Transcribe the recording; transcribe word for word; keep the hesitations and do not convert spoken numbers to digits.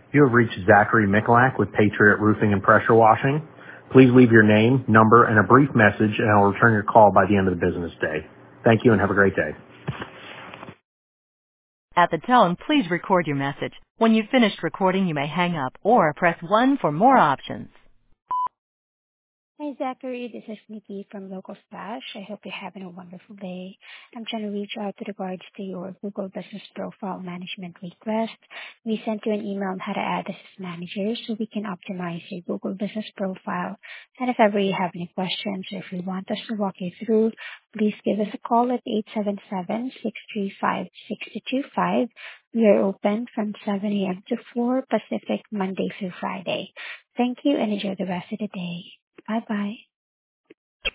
You have reached Zachary Mikulak with Patriot Roofing and Pressure Washing. Please leave your name, number, and a brief message, and I'll return your call by the end of the business day. Thank you and have a great day. At the tone, please record your message. When you've finished recording, you may hang up or press one for more options. Hi, Zachary. This is Nikki from Local Splash. I hope you're having a wonderful day. I'm trying to reach out to regards to your Google Business Profile Management request. We sent you an email on how to add us as managers so we can optimize your Google Business Profile. And if ever you have any questions or if you want us to walk you through, please give us a call at eight seven seven, six three five, six two two five. We are open from seven a.m. to four Pacific, Monday through Friday. Thank you and enjoy the rest of the day. Bye-bye.